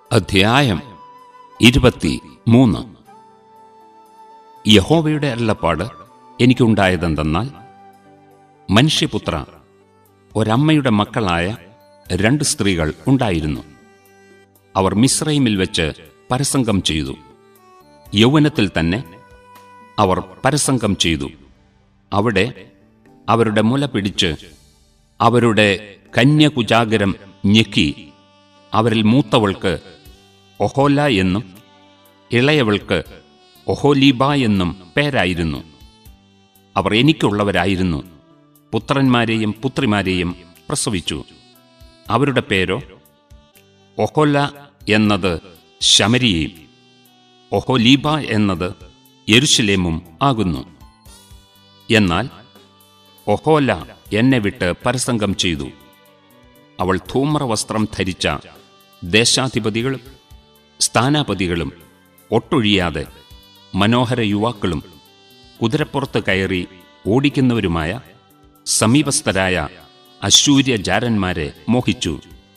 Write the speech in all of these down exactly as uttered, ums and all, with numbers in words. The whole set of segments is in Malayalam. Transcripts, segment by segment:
അധ്യായം ഇരുപത്തി മൂന്ന്. യഹോവയുടെ അരുളപ്പാട് എനിക്കുണ്ടായതെന്തെന്നാൽ, മനുഷ്യപുത്ര, ഒരമ്മയുടെ മക്കളായ രണ്ട് സ്ത്രീകൾ ഉണ്ടായിരുന്നു. അവർ മിസ്രയീമിൽ വെച്ച് പരസംഗം ചെയ്തു. യൗവനത്തിൽ തന്നെ അവർ പരസംഗം ചെയ്തു. അവിടെ അവരുടെ മുല പിടിച്ച് അവരുടെ കന്യകുജാഗരം ഞെക്കി അവരിൽ മൂത്തവൾക്ക് ഒഹോല എന്നും ഇളയവൾക്ക് ഒഹോലീബ എന്നും പേരായിരുന്നു. അവർ എനിക്കുള്ളവരായിരുന്നു. പുത്രന്മാരെയും പുത്രിമാരെയും പ്രസവിച്ചു. അവരുടെ പേരോ ഒഹോല എന്നത് ശമരിയയും ഒഹോലീബ എന്നത് യെരുശലേമും ആകുന്നു. എന്നാൽ ഒഹോല എന്നെ വിട്ട് പരസംഗം ചെയ്തു. അവൾ ധൂമ്രവസ്ത്രം ധരിച്ച ദേശാധിപതികളും സ്ഥാനാപതികളും ഒട്ടൊഴിയാതെ മനോഹര യുവാക്കളും കുതിരപ്പുറത്ത് കയറി ഓടിക്കുന്നവരുമായ സമീപസ്ഥരായ അശ്ശൂര്യജാരന്മാരെ മോഹിച്ചു.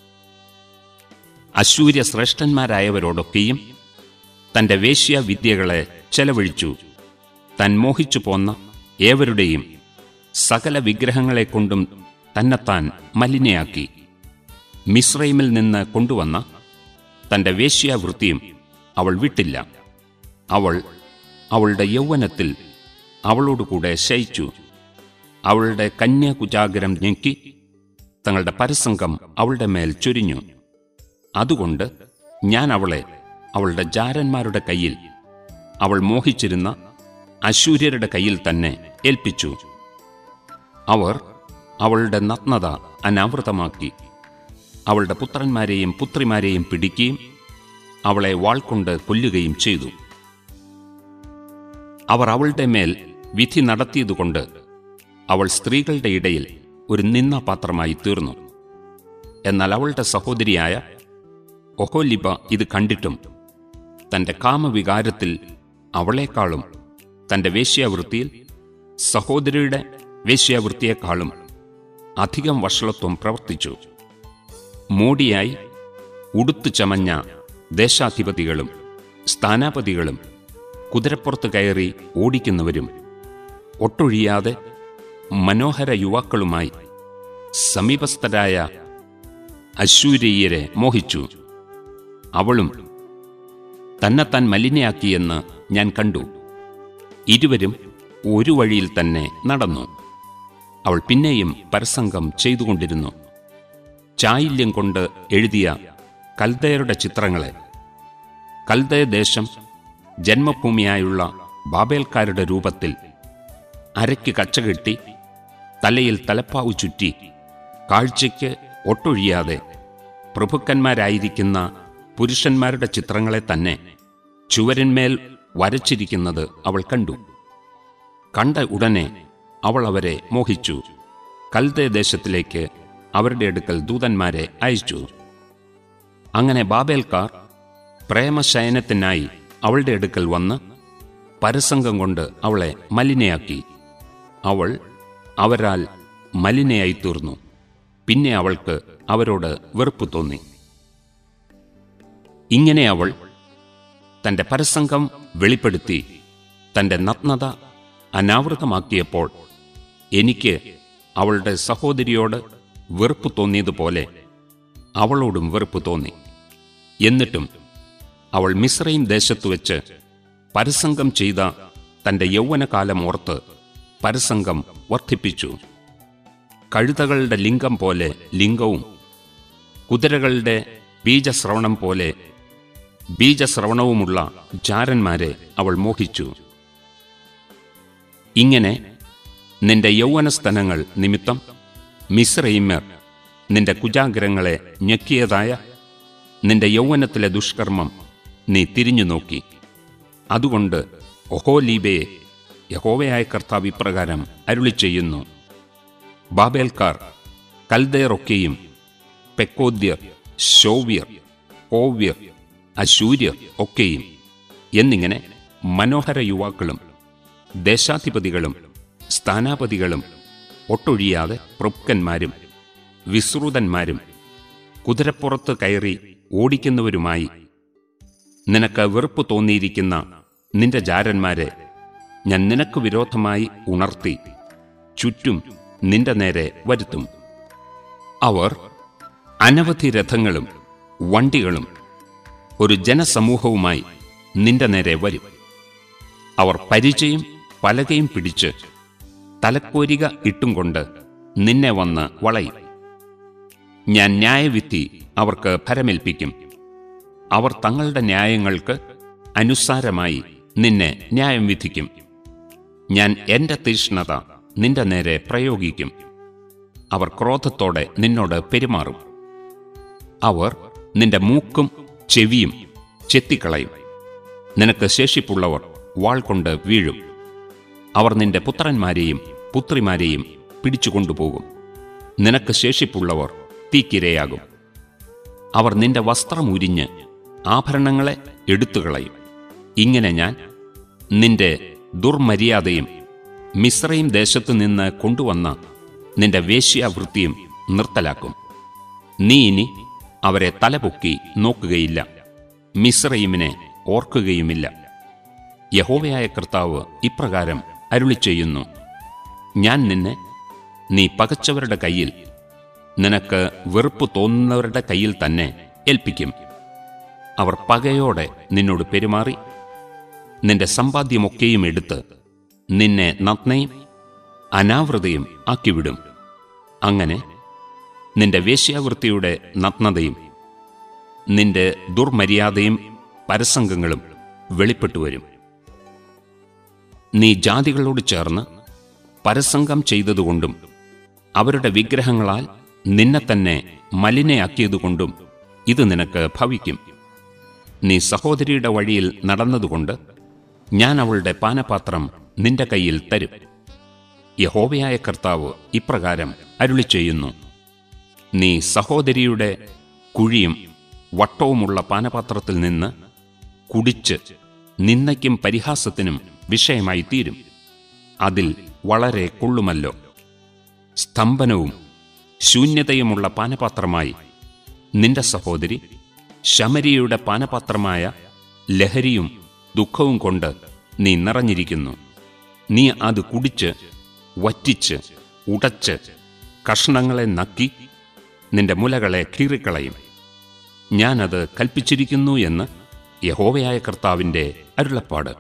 അശ്ശൂര്യ ശ്രേഷ്ഠന്മാരായവരോടൊക്കെയും തന്റെ വേശ്യാവിദ്യകളെ ചെലവഴിച്ചു. താൻ മോഹിച്ചു പോന്ന ഏവരുടെയും സകല വിഗ്രഹങ്ങളെക്കൊണ്ടും തന്നെത്താൻ മലിനയാക്കി. മിസ്രയീമിൽ നിന്ന് കൊണ്ടുവന്ന തന്റെ വേശ്യാവൃത്തിയും അവൾ വിട്ടില്ല. അവൾ അവളുടെ യൗവനത്തിൽ അവളോടുകൂടെ ശയിച്ചു. അവളുടെ കന്യാകുജാഗരം ഞെക്കി തങ്ങളുടെ പരസംഗം അവളുടെ മേൽ ചൊരിഞ്ഞു. അതുകൊണ്ട് ഞാൻ അവളെ അവളുടെ ജാരന്മാരുടെ കയ്യിൽ, അവൾ മോഹിച്ചിരുന്ന അശ്ശൂര്യരുടെ കയ്യിൽ തന്നെ ഏൽപ്പിച്ചു. അവർ അവളുടെ നഗ്നത അനാവൃതമാക്കി അവളുടെ പുത്രന്മാരെയും പുത്രിമാരെയും പിടിക്കുകയും അവളെ വാൾകൊണ്ട് കൊല്ലുകയും ചെയ്തു. അവർ അവളുടെ മേൽ വിധി നടത്തിയതുകൊണ്ട് അവൾ സ്ത്രീകളുടെ ഇടയിൽ ഒരു നിന്ദാപാത്രമായി തീർന്നു. എന്നാൽ അവളുടെ സഹോദരിയായ ഒഹോലിബ ഇത് കണ്ടിട്ടും തന്റെ കാമവികാരത്തിൽ അവളെക്കാളും തന്റെ വേശ്യാവൃത്തിയിൽ സഹോദരിയുടെ വേശ്യാവൃത്തിയെക്കാളും അധികം വഷളത്വം പ്രവർത്തിച്ചു. മോടിയായി ഉടുത്തു ചമഞ്ഞ ദേശാധിപതികളും സ്ഥാനാപതികളും കുതിരപ്പുറത്ത് കയറി ഓടിക്കുന്നവരും ഒട്ടൊഴിയാതെ മനോഹര യുവാക്കളുമായി സമീപസ്ഥരായ അശ്ശൂര്യരെ മോഹിച്ചു. അവളും തന്നെത്താൻ മലിനയാക്കിയെന്ന് ഞാൻ കണ്ടു. ഇരുവരും ഒരു വഴിയിൽ തന്നെ നടന്നു. അവൾ പിന്നെയും പരസംഗം ചെയ്തുകൊണ്ടിരുന്നു. ചായില്യം കൊണ്ട് എഴുതിയ കൽദയരുടെ ചിത്രങ്ങളെ, കൽദയദേശം ജന്മഭൂമിയായുള്ള ബാബേൽക്കാരുടെ രൂപത്തിൽ അരയ്ക്ക് കച്ചകെട്ടി തലയിൽ തലപ്പാവു ചുറ്റി കാഴ്ചയ്ക്ക് ഒട്ടൊഴിയാതെ പ്രഭുക്കന്മാരായിരിക്കുന്ന പുരുഷന്മാരുടെ ചിത്രങ്ങളെ തന്നെ ചുവരിന്മേൽ വരച്ചിരിക്കുന്നത് അവൾ കണ്ടു. കണ്ട ഉടനെ അവൾ അവരെ മോഹിച്ചു. കൽദയദേശത്തിലേക്ക് അവരുടെ അടുക്കൽ ദൂതന്മാരെ അയച്ചു. അങ്ങനെ ബാബേൽക്കാർ പ്രേമശയനത്തിനായി അവളുടെ അടുക്കൽ വന്ന് പരസംഗം കൊണ്ട് അവളെ മലിനയാക്കി. അവൾ അവരാൽ മലിനയായി തീർന്നു. പിന്നെ അവൾക്ക് അവരോട് വെറുപ്പ് തോന്നി. ഇങ്ങനെ അവൾ തന്റെ പരസംഗം വെളിപ്പെടുത്തി തന്റെ നഗ്നത അനാവൃതമാക്കിയപ്പോൾ എനിക്ക് അവളുടെ സഹോദരിയോട് വെറുപ്പ് തോന്നിയതുപോലെ അവളോടും വെറുപ്പ് തോന്നി. എന്നിട്ടും അവൾ മിസ്രയീം ദേശത്തു വെച്ച് പരസംഗം ചെയ്ത തന്റെ യൗവനകാലം ഓർത്ത് പരസംഗം വർദ്ധിപ്പിച്ചു. കഴുതകളുടെ ലിംഗം പോലെ ലിംഗവും കുതിരകളുടെ ബീജശ്രവണം പോലെ ബീജശ്രവണവുമുള്ള ജാരന്മാരെ അവൾ മോഹിച്ചു. ഇങ്ങനെ നിന്റെ യൗവനസ്തനങ്ങൾ നിമിത്തം മിസ്രയീമ്യർ നിന്റെ കുജാഗ്രങ്ങളെ ഞെക്കിയതായ നിന്റെ യൗവനത്തിലെ ദുഷ്കർമ്മം നീ തിരിഞ്ഞു നോക്കി. അതുകൊണ്ട് ഒഹോലീബയെ യഹോവയായ കർത്താവ് ഇപ്രകാരം അരുളിച്ചെയ്യുന്നു: ബാബേൽക്കാർ, കൽദയറൊക്കെയും, പെക്കോദ്യർ, ശോവ്യർ, ഓവ്യർ, അശൂര്യർ ഒക്കെയും എന്നിങ്ങനെ മനോഹര യുവാക്കളും ദേശാധിപതികളും സ്ഥാനാപതികളും ഒട്ടൊഴിയാതെ പ്രഭുക്കന്മാരും വിശ്രുതന്മാരും കുതിരപ്പുറത്ത് കയറി ഓടിക്കുന്നവരുമായി നിനക്ക് വെറുപ്പ് തോന്നിയിരിക്കുന്ന നിന്റെ ജാരന്മാരെ ഞാൻ നിനക്ക് വിരോധമായി ഉണർത്തി ചുറ്റും നിന്റെ നേരെ വരുത്തും. അവർ അനവധി രഥങ്ങളും വണ്ടികളും ഒരു ജനസമൂഹവുമായി നിന്റെ നേരെ വരും. അവർ പരിചയും പലകയും പിടിച്ച് തലക്കോരിക ഇട്ടും കൊണ്ട് നിന്നെ വന്ന് വളയും. ഞാൻ ന്യായവിധി അവർക്ക് ഫലമേൽപ്പിക്കും. അവർ തങ്ങളുടെ ന്യായങ്ങൾക്ക് അനുസാരമായി നിന്നെ ന്യായം വിധിക്കും. ഞാൻ എന്റെ തീക്ഷ്ണത നിന്റെ നേരെ പ്രയോഗിക്കും. അവർ ക്രോധത്തോടെ നിന്നോട് പെരുമാറും. അവർ നിന്റെ മൂക്കും ചെവിയും ചെത്തിക്കളയും. നിനക്ക് ശേഷിപ്പുള്ളവർ വാൾ കൊണ്ട് വീഴും. അവർ നിന്റെ പുത്രന്മാരെയും പുത്രിമാരെയും പിടിച്ചുകൊണ്ടുപോകും. നിനക്ക് ശേഷിപ്പുള്ളവർ തീക്കിരയാകും. അവർ നിന്റെ വസ്ത്രം ഉരിഞ്ഞ് ആഭരണങ്ങളെ എടുത്തുകളയും. ഇങ്ങനെ ഞാൻ നിന്റെ ദുർമര്യാദയും മിസ്രയീം ദേശത്തു നിന്ന് കൊണ്ടുവന്ന നിന്റെ വേശ്യാവൃത്തിയും നിർത്തലാക്കും. നീ ഇനി അവരെ തലപൊക്കി നോക്കുകയില്ല, മിസ്രയീമിനെ ഓർക്കുകയുമില്ല. യഹോവയായ കർത്താവ് ഇപ്രകാരം അരുളിച്ചെയ്യുന്നു: ഞാൻ നിന്നെ നീ പകച്ചവരുടെ കയ്യിൽ, നിനക്ക് വെറുപ്പ് തോന്നുന്നവരുടെ കയ്യിൽ തന്നെ ഏൽപ്പിക്കും. അവർ പകയോടെ നിന്നോട് പെരുമാറി നിന്റെ സമ്പാദ്യമൊക്കെയും എടുത്ത് നിന്നെ നഗ്നയും അനാവൃതയും ആക്കിവിടും. അങ്ങനെ നിന്റെ വേശ്യാവൃത്തിയുടെ നഗ്നതയും നിന്റെ ദുർമര്യാദയും പരസംഗങ്ങളും വെളിപ്പെട്ടുവരും. നീ ജാതികളോട് ചേർന്ന് പരസംഗം ചെയ്തതുകൊണ്ടും അവരുടെ വിഗ്രഹങ്ങളാൽ നിന്നെ തന്നെ മലിനയാക്കിയതുകൊണ്ടും ഇത് നിനക്ക് ഭവിക്കും. നീ സഹോദരിയുടെ വഴിയിൽ നടന്നതുകൊണ്ട് ഞാൻ അവളുടെ പാനപാത്രം നിന്റെ കയ്യിൽ തരും. യഹോവയായ കർത്താവ് ഇപ്രകാരം അരുളിച്ചെയ്യുന്നു: നീ സഹോദരിയുടെ കുഴിയും വട്ടവുമുള്ള പാനപാത്രത്തിൽ നിന്ന് കുടിച്ച് നിന്ദയ്ക്കും പരിഹാസത്തിനും വിഷയമായി തീരും. അതിൽ വളരെ കൊള്ളുമല്ലോ. സ്തംഭനവും ശൂന്യതയുമുള്ള പാനപാത്രമായി നിന്റെ സഹോദരി ശമരിയുടെ പാനപാത്രമായ ലഹരിയും ദുഃഖവും കൊണ്ട് നീ നിറഞ്ഞിരിക്കുന്നു. നീ അത് കുടിച്ച് വറ്റിച്ച് ഉടച്ച് കഷ്ണങ്ങളെ നക്കി നിന്റെ മുലകളെ കീറിക്കളയും. ഞാനത് കൽപ്പിച്ചിരിക്കുന്നു എന്ന് യഹോവയായ കർത്താവിൻ്റെ അരുളപ്പാട്.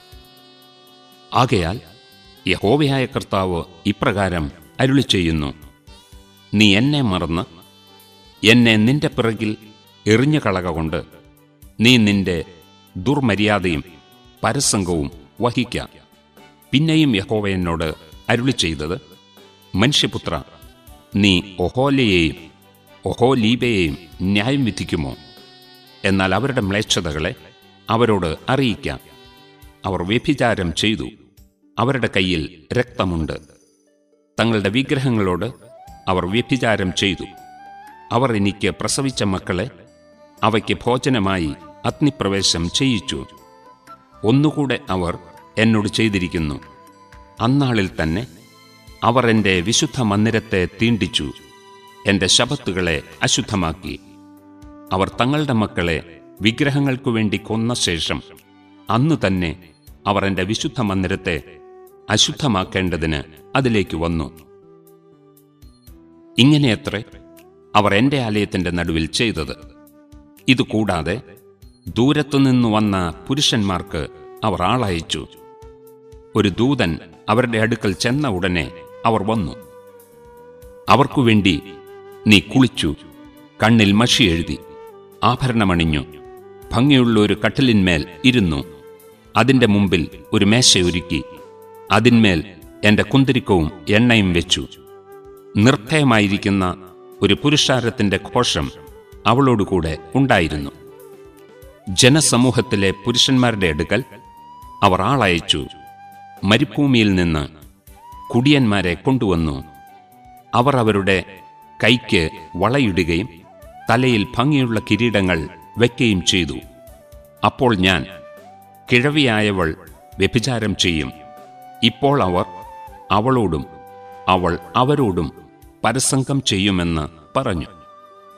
ആകയാൽ യഹോവയായ കർത്താവ് ഇപ്രകാരം അരുളിച്ചെയ്യുന്നു: നീ എന്നെ മറന്ന് എന്നെ നിന്റെ പിറകിൽ എറിഞ്ഞു കളക കൊണ്ട് നീ നിന്റെ ദുർമര്യാദയും പരസംഗവും വഹിക്ക. പിന്നെയും യഹോവ എന്നോട് അരുളിച്ചെയ്തത്: മനുഷ്യപുത്ര, നീ ഒഹോലയെയും ഒഹോലീബയെയും ന്യായം വിധിക്കുമോ? എന്നാൽ അവരുടെ മ്ലേച്ഛതകളെ അവരോട് അറിയിക്കാം. അവർ വ്യഭിചാരം ചെയ്തു, അവരുടെ കയ്യിൽ രക്തമുണ്ട്. തങ്ങളുടെ വിഗ്രഹങ്ങളോട് അവർ വ്യഭിചാരം ചെയ്തു. അവർ എനിക്ക് പ്രസവിച്ച മക്കളെ അവയ്ക്ക് ഭോജനമായി അഗ്നിപ്രവേശം ചെയ്യിച്ചു. ഒന്നുകൂടെ അവർ എന്നോട് ചെയ്തിരിക്കുന്നു. അന്നാളിൽ തന്നെ അവർ എൻ്റെ വിശുദ്ധ മന്ദിരത്തെ തീണ്ടിച്ചു, എൻ്റെ ശബത്തുകളെ അശുദ്ധമാക്കി. അവർ തങ്ങളുടെ മക്കളെ വിഗ്രഹങ്ങൾക്കു വേണ്ടി കൊന്ന ശേഷം അന്നു തന്നെ അവർ എൻ്റെ വിശുദ്ധ മന്ദിരത്തെ അശുദ്ധമാക്കേണ്ടതിന് അതിലേക്ക് വന്നു. ഇങ്ങനെയത്രേ അവർ എൻ്റെ ആലയത്തിൻ്റെ നടുവിൽ ചെയ്തത്. ഇതുകൂടാതെ ദൂരത്തുനിന്നു വന്ന പുരുഷന്മാർക്ക് അവർ ആളയച്ചു. ഒരു ദൂതൻ അവരുടെ അടുക്കൽ ചെന്ന ഉടനെ അവർ വന്നു. അവർക്കുവേണ്ടി നീ കുളിച്ചു, കണ്ണിൽ മഷി എഴുതി, ആഭരണമണിഞ്ഞു, ഭംഗിയുള്ള ഒരു കട്ടിലിന്മേൽ ഇരുന്നു. അതിൻ്റെ മുമ്പിൽ ഒരു മേശയൊരുക്കി, അതിന്മേൽ എൻ്റെ കുന്തിരിക്കവും എണ്ണയും വെച്ചു. നിർഭയമായിരിക്കുന്ന ഒരു പുരുഷാരത്തിൻ്റെ ഘോഷം അവളോടുകൂടെ ഉണ്ടായിരുന്നു. ജനസമൂഹത്തിലെ പുരുഷന്മാരുടെ അടുക്കൽ അവർ ആളയച്ചു. മരുഭൂമിയിൽ നിന്ന് കുടിയന്മാരെ കൊണ്ടുവന്നു. അവർ അവരുടെ കൈക്ക് വളയിടുകയും തലയിൽ ഭംഗിയുള്ള കിരീടങ്ങൾ വയ്ക്കുകയും ചെയ്തു. അപ്പോൾ ഞാൻ, കിഴവിയായവൾ വ്യഭിചാരം ചെയ്യും, ഇപ്പോൾ അവർ അവളോടും അവൾ അവരോടും പരസംഗം ചെയ്യുമെന്ന് പറഞ്ഞു.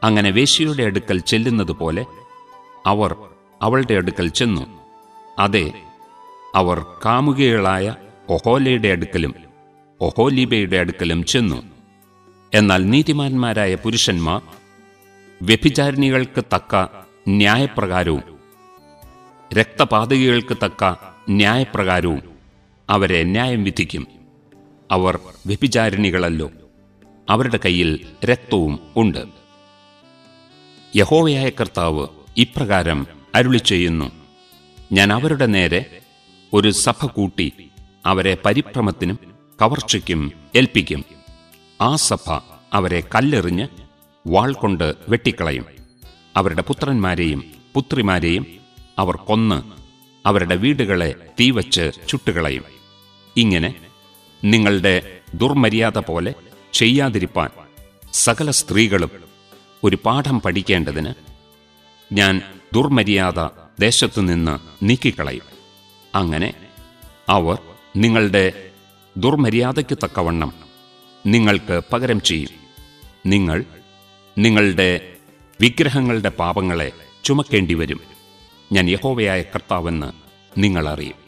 അങ്ങനെ വേശ്യയുടെ അടുക്കൽ ചെല്ലുന്നതുപോലെ അവർ അവളുടെ അടുക്കൽ ചെന്നു. അതെ, അവർ കാമുകികളായ ഒഹോലയുടെ അടുക്കലും ഒഹോലീബയുടെ അടുക്കലും ചെന്നു. എന്നാൽ നീതിമാന്മാരായ പുരുഷന്മാർ വ്യഭിചാരിണികൾക്ക് തക്ക ന്യായപ്രകാരവും രക്തപാതകികൾക്ക് തക്ക ന്യായപ്രകാരവും അവരെ ന്യായം വിധിക്കും. അവർ വ്യഭിചാരിണികളല്ലോ, അവരുടെ കയ്യിൽ രക്തവും ഉണ്ട്. യഹോവയായ കർത്താവ് ഇപ്രകാരം അരുളിച്ചെയ്യുന്നു: ഞാൻ അവരുടെ നേരെ ഒരു സഭ കൂട്ടി അവരെ പരിഭ്രമത്തിനും കവർച്ചയ്ക്കും ഏൽപ്പിക്കും. ആ സഭ അവരെ കല്ലെറിഞ്ഞ് വാൾ കൊണ്ട് വെട്ടിക്കളയും. അവരുടെ പുത്രന്മാരെയും പുത്രിമാരെയും അവർ കൊന്ന് അവരുടെ വീടുകളെ തീവച്ച് ചുട്ടുകളയും. ഇങ്ങനെ നിങ്ങളുടെ ദുർമര്യാദ പോലെ ചെയ്യാതിരിപ്പാൻ സകല സ്ത്രീകളും ഒരു പാഠം പഠിക്കേണ്ടതിന് ഞാൻ ദുർമര്യാദ ദേശത്തുനിന്ന് നീക്കിക്കളയും. അങ്ങനെ അവർ നിങ്ങളുടെ ദുർമര്യാദയ്ക്ക് തക്കവണ്ണം നിങ്ങൾക്ക് പകരം ചെയ്യും. നിങ്ങൾ നിങ്ങളുടെ വിഗ്രഹങ്ങളുടെ പാപങ്ങളെ ചുമക്കേണ്ടിവരും. ഞാൻ യഹോവയായ കർത്താവെന്ന് നിങ്ങൾ അറിയും.